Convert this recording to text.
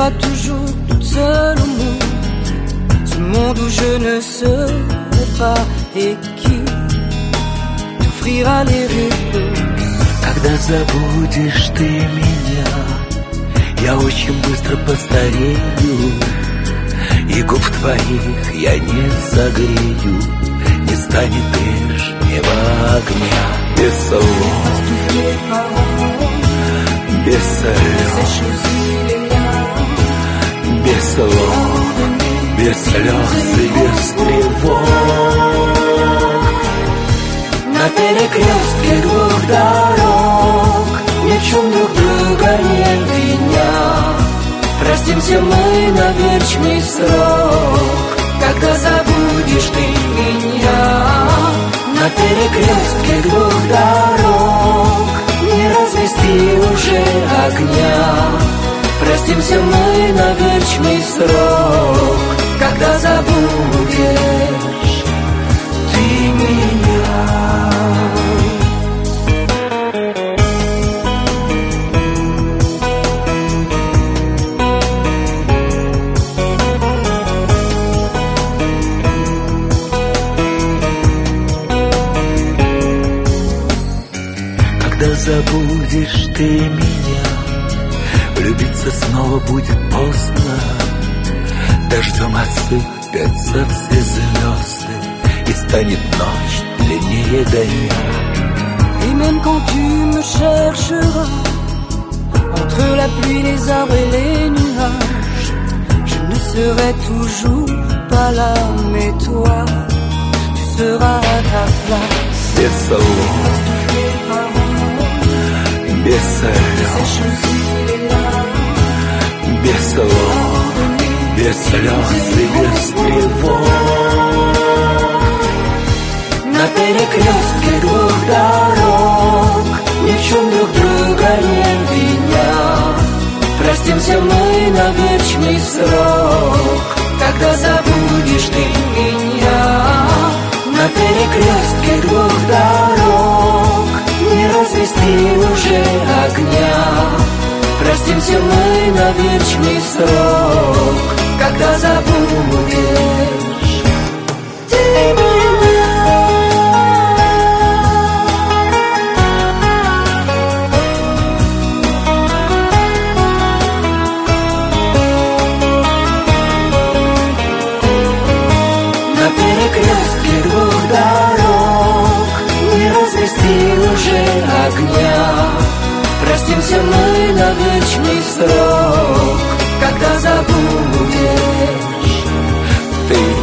seras toujours toute seule au monde, ce monde où je ne serai pas et qui t'offrira les réponses. Когда забудешь ты меня, я очень быстро постарею, и губ твоих я не согрею, не станет прежнего огня. Без слов, без слез, без слов, без слез и без тревог. На перекрестке двух дорог, ни в чем друг друга не виня, простимся мы на вечный срок, когда забудешь ты меня. На перекрестке двух дорог не развести уже огня, простимся мы на вечный срок, когда забудешь ты меня. Когда забудешь ты меня, влюбиться снова будет поздно. Дождем отсыпятся все звезды, и станет ночь длиннее дня. Et même quand tu me chercheras entre la pluie, les arbres et les nuages, je ne serai toujours pas là, mais toi, tu seras à ta place. Без слов, без слез, без слов, без слез и без тревог. На перекрестке двух дорог, ни в чем друг друга не виня, простимся мы на вечный срок, когда забудешь ты меня. На перекрестке двух дорог не развести уже огня, простимся мы на вечный срок, когда забудешь ты меня. На перекрестке двух дорог не развести уже огня, простимся мы на вечный срок, когда забудешь ты